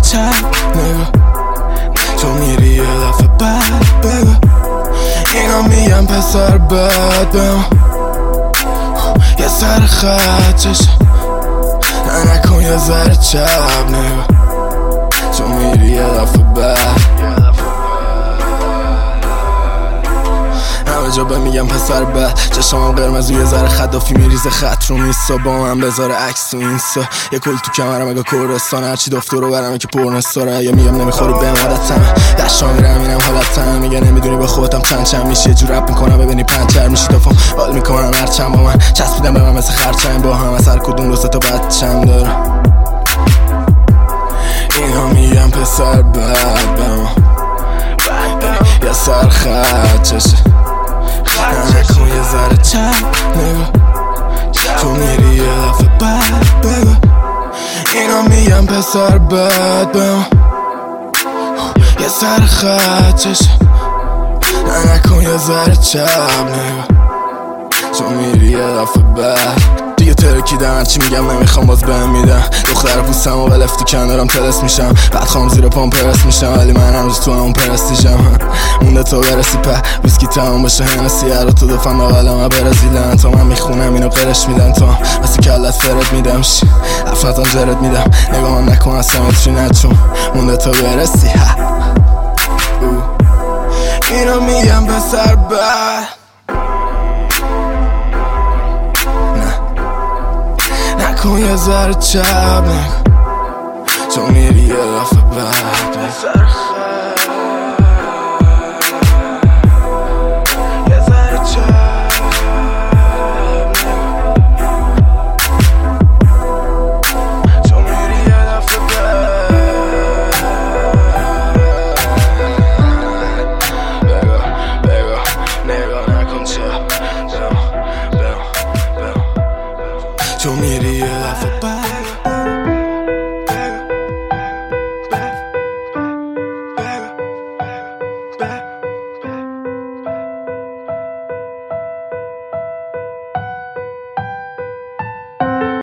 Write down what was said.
چپ نگاه، تو میری یه دفعه بعد بگو اینا میگن پسر بد بمون یه سر خط چشم نکن یه ذره چپ نگاه، تو میری یه دفعه بعد همه جا میگم پسر بد چشمام قرمز و یه ذره خدافی میریزه خط رو میسا با من بذاره عکس تو اینستا یه کل تو کمرم اگه کردستان هرچی دفتر رو برمه که پرنستاره یا میگم نمیخوری به مادتم دشتا میرم اینم حالتم میگه نمیدونی با خودم چند میشه یه جور رپ میکنم ببینی پنچر میشی دفعه حال میکنم هرچند با من چسبیدم به من مثل خرچنگ با هم از هر کدوم دو سه تا بچم دارم اینا میگم پسر بد بمون یه سر خط چشه نکن یه ذره چپ نگاه، تو میری یه دفعه بعد بگو اینا میگم پسر بد بمون یه سر خط چشه نکن یه ذره چپ نگاه، تو میری یه دفعه بعد دیگه ترکیدم هرچی میگم نمیخوام باز بهم میدم دختر پوستم و بلفتی کنارم تلس میشم بعد خام زیر پام پرس میشم ولی من هنوز تو همون پرستیشم مونده تو برسی په ویسکی تمام بشه هنسی هر تو دفعه بغلم برزیلن تا من میخونم اینو قرش میدن تا واسه کلت فرد میدم افنتم جرد میدم نگاهم نکن از سمتری نچون مونده تو برسی اینو میگم پسر بد نکن یه ذره چپ نکن تو میری یه دفعه بعد